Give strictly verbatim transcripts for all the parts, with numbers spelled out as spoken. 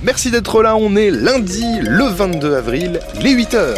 Merci d'être là, on est lundi le vingt-deux avril, les huit heures.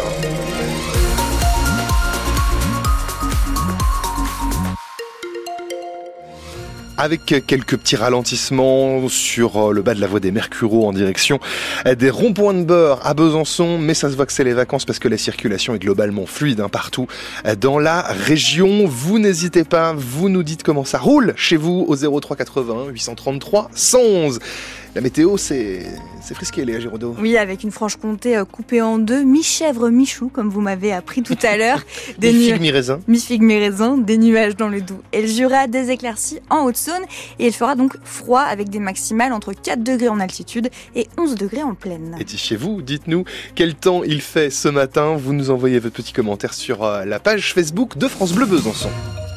Avec quelques petits ralentissements sur le bas de la voie des Mercureaux en direction des ronds-points de Beurre à Besançon, mais ça se voit que c'est les vacances parce que la circulation est globalement fluide hein, partout dans la région. Vous n'hésitez pas, vous nous dites comment ça roule chez vous au zéro trois quatre-vingts huit cent trente-trois cent onze. La météo, c'est, c'est frisqué, Léa Giraudot. Oui, avec une Franche-Comté coupée en deux, mi-chèvre, mi-chou, comme vous m'avez appris tout à l'heure. Des mi-figue, nu... mi-raisin. Mi-figue, mi-raisin, des nuages dans le Doubs et le Jura, des éclaircies en Haute-Saône. Et il fera donc froid avec des maximales entre quatre degrés en altitude et onze degrés en plaine. Et chez vous, dites-nous quel temps il fait ce matin. Vous nous envoyez votre petit commentaire sur la page Facebook de France Bleu Besançon.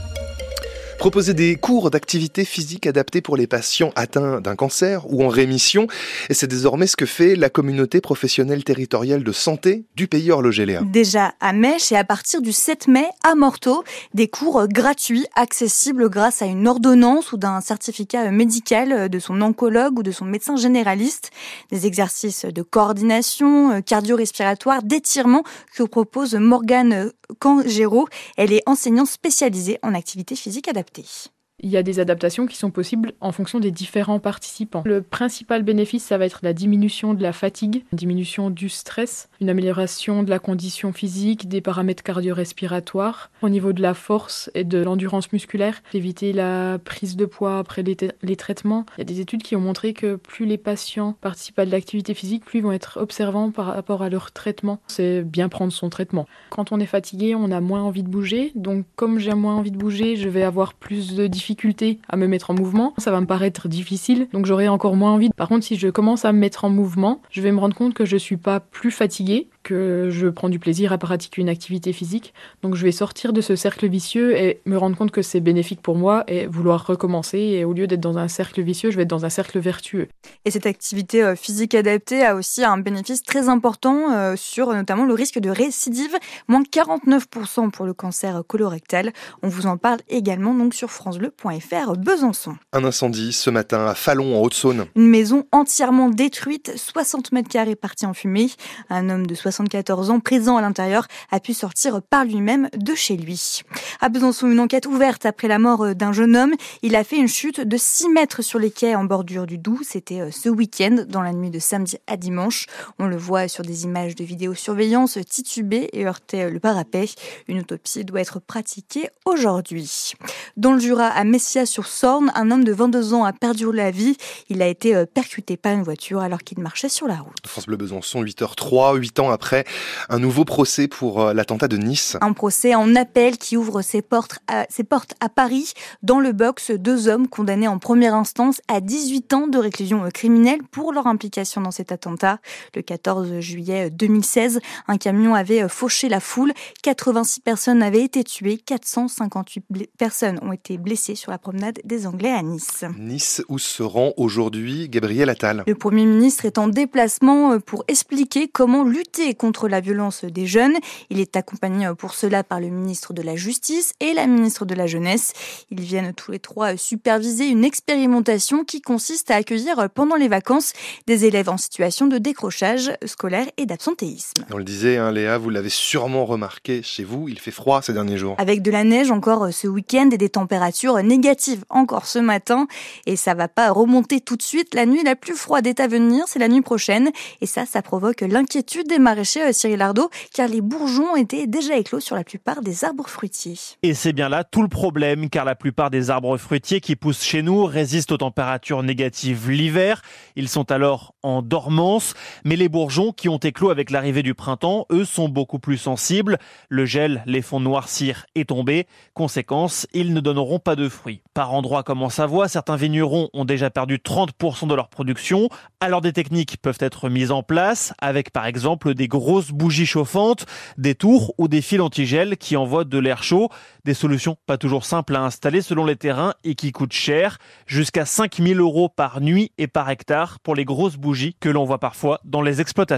Proposer des cours d'activité physique adaptés pour les patients atteints d'un cancer ou en rémission. Et c'est désormais ce que fait la communauté professionnelle territoriale de santé du pays horloger, Léa. Déjà à Mèche et à partir du sept mai à Morteau, des cours gratuits, accessibles grâce à une ordonnance ou d'un certificat médical de son oncologue ou de son médecin généraliste. Des exercices de coordination cardio-respiratoire, d'étirement que propose Morgane Cangero. Elle est enseignante spécialisée en activité physique adaptée. Il y a des adaptations qui sont possibles en fonction des différents participants. Le principal bénéfice, ça va être la diminution de la fatigue, une diminution du stress, une amélioration de la condition physique, des paramètres cardio-respiratoires. Au niveau de la force et de l'endurance musculaire, éviter la prise de poids après les, t- les traitements. Il y a des études qui ont montré que plus les patients participent à de l'activité physique, plus ils vont être observants par rapport à leur traitement. C'est bien prendre son traitement. Quand on est fatigué, on a moins envie de bouger. Donc comme j'ai moins envie de bouger, je vais avoir plus de difficultés à me mettre en mouvement, ça va me paraître difficile, donc j'aurai encore moins envie. Par contre, si je commence à me mettre en mouvement, je vais me rendre compte que je suis pas plus fatiguée, que je prends du plaisir à pratiquer une activité physique. Donc je vais sortir de ce cercle vicieux et me rendre compte que c'est bénéfique pour moi et vouloir recommencer. Et au lieu d'être dans un cercle vicieux, je vais être dans un cercle vertueux. Et cette activité physique adaptée a aussi un bénéfice très important sur notamment le risque de récidive, moins quarante-neuf pour cent pour le cancer colorectal. On vous en parle également donc sur francebleu point f r Besançon. Un incendie ce matin à Fallon en Haute-Saône. Une maison entièrement détruite, soixante mètres carrés partis en fumée. Un homme de soixante-quatorze ans présent à l'intérieur a pu sortir par lui-même de chez lui. À Besançon, une enquête ouverte après la mort d'un jeune homme. Il a fait une chute de six mètres sur les quais en bordure du Doubs. C'était ce week-end, dans la nuit de samedi à dimanche. On le voit sur des images de vidéosurveillance, titubé et heurtait le parapet. Une autopsie doit être pratiquée aujourd'hui. Dans le Jura, à Messia-sur-Sorne, un homme de vingt-deux ans a perdu la vie. Il a été percuté par une voiture alors qu'il marchait sur la route. France Bleu Besançon, huit heures trois, huit ans après, un nouveau procès pour l'attentat de Nice. Un procès en appel qui ouvre ses portes à, ses portes à Paris. Dans le box, deux hommes condamnés en première instance à dix-huit ans de réclusion criminelle pour leur implication dans cet attentat. Le quatorze juillet deux mille seize, un camion avait fauché la foule. quatre-vingt-six personnes avaient été tuées. quatre cent cinquante-huit bl- personnes ont été blessées sur la promenade des Anglais à Nice. Nice, où se rend aujourd'hui Gabriel Attal. Le Premier ministre est en déplacement pour expliquer comment lutter contre la violence des jeunes. Il est accompagné pour cela par le ministre de la Justice et la ministre de la Jeunesse. Ils viennent tous les trois superviser une expérimentation qui consiste à accueillir pendant les vacances des élèves en situation de décrochage scolaire et d'absentéisme. On le disait, hein, Léa, vous l'avez sûrement remarqué chez vous, il fait froid ces derniers jours. Avec de la neige encore ce week-end et des températures négatives encore ce matin. Et ça va pas remonter tout de suite. La nuit la plus froide est à venir, c'est la nuit prochaine. Et ça, ça provoque l'inquiétude des maraîchers, Cyril Ardo, car les bourgeons étaient déjà éclos sur la plupart des arbres fruitiers. Et c'est bien là tout le problème, car la plupart des arbres fruitiers qui poussent chez nous résistent aux températures négatives l'hiver. Ils sont alors en dormance. Mais les bourgeons qui ont éclos avec l'arrivée du printemps, eux, sont beaucoup plus sensibles. Le gel les font noircir et tomber. Conséquence, ils ne donneront pas de fruits. Par endroits comme en Savoie, certains vignerons ont déjà perdu trente pour cent de leur production. Alors des techniques peuvent être mises en place, avec par exemple des grosses bougies chauffantes, des tours ou des fils antigel qui envoient de l'air chaud. Des solutions pas toujours simples à installer selon les terrains et qui coûtent cher, jusqu'à cinq mille euros par nuit et par hectare pour les grosses bougies que l'on voit parfois dans les exploitations.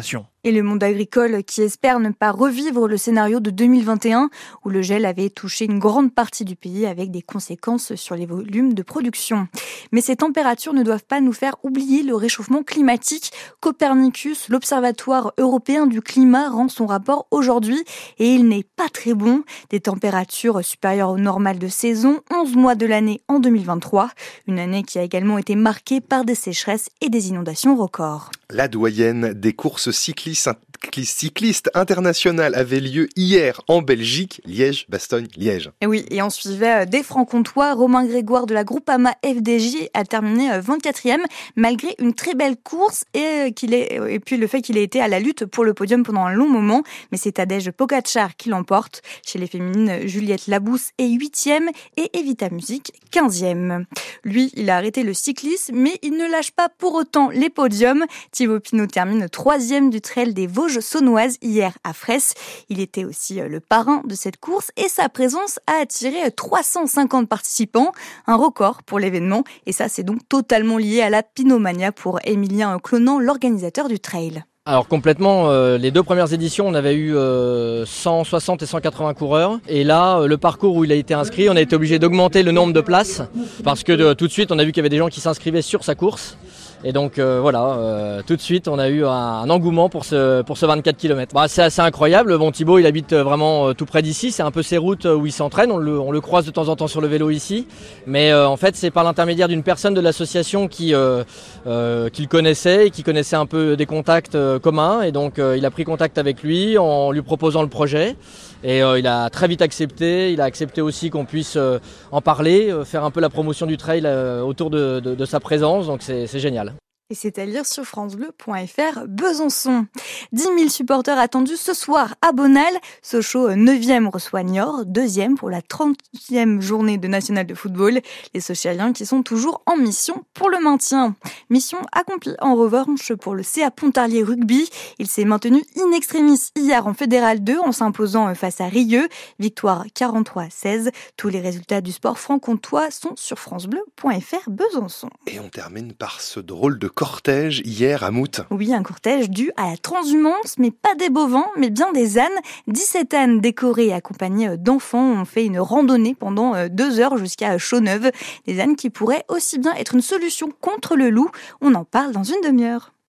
Et le monde agricole qui espère ne pas revivre le scénario de deux mille vingt et un où le gel avait touché une grande partie du pays avec des conséquences sur les volumes de production. Mais ces températures ne doivent pas nous faire oublier le réchauffement climatique. Copernicus, l'Observatoire européen du climat, rend son rapport aujourd'hui et il n'est pas très bon. Des températures supérieures au normal de saison, onze mois de l'année en deux mille vingt-trois. Une année qui a également été marquée par des sécheresses et des inondations records. La doyenne des courses cyclistes cycliste internationale avait lieu hier en Belgique, Liège-Bastogne-Liège. Et oui, et on suivait des Francs-Comtois. Romain Grégoire de la Groupama F D J a terminé vingt-quatrième malgré une très belle course et, qu'il ait, et puis le fait qu'il ait été à la lutte pour le podium pendant un long moment. Mais c'est Tadej Pogačar qui l'emporte. Chez les féminines, Juliette Labousse est huitième et Evita Music quinzième. Lui, il a arrêté le cyclisme, mais il ne lâche pas pour autant les podiums. Thibaut Pinot termine troisième du trail des Vosges saunoises hier à Fraisse. Il était aussi le parrain de cette course et sa présence a attiré trois cent cinquante participants, un record pour l'événement. Et ça, c'est donc totalement lié à la Pinomania pour Émilien Clonant, l'organisateur du trail. Alors complètement, euh, les deux premières éditions, on avait eu euh, cent soixante et cent quatre-vingts coureurs. Et là, euh, le parcours où il a été inscrit, on a été obligé d'augmenter le nombre de places parce que de, tout de suite, on a vu qu'il y avait des gens qui s'inscrivaient sur sa course. Et donc euh, voilà, euh, tout de suite on a eu un, un engouement pour ce, pour ce vingt-quatre kilomètres. Bah, c'est assez incroyable, bon Thibaut il habite vraiment euh, tout près d'ici, c'est un peu ses routes où il s'entraîne, on le, on le croise de temps en temps sur le vélo ici. Mais euh, en fait c'est par l'intermédiaire d'une personne de l'association qui, euh, euh, qui le connaissait et qui connaissait un peu des contacts euh, communs. Et donc euh, il a pris contact avec lui en lui proposant le projet. Et euh, il a très vite accepté, il a accepté aussi qu'on puisse euh, en parler, euh, faire un peu la promotion du trail euh, autour de, de, de sa présence, donc c'est, c'est génial. Et c'est à lire sur francebleu point fr Besançon. dix mille supporters attendus ce soir à Bonal. Sochaux neuvième reçoit Niort, deuxième pour la trentième journée de National de football. Les Sochaliens qui sont toujours en mission pour le maintien. Mission accomplie en revanche pour le C A Pontarlier Rugby. Il s'est maintenu in extremis hier en Fédéral deux en s'imposant face à Rieux. Victoire quarante-trois à seize. Tous les résultats du sport franc-comtois sont sur francebleu point fr Besançon. Et on termine par ce drôle de cortège hier à Mout. Oui, un cortège dû à la transhumance, mais pas des bovins, mais bien des ânes. dix-sept ânes décorés et accompagnés d'enfants ont fait une randonnée pendant deux heures jusqu'à Chaux-Neuve. Des ânes qui pourraient aussi bien être une solution contre le loup. On en parle dans une demi-heure.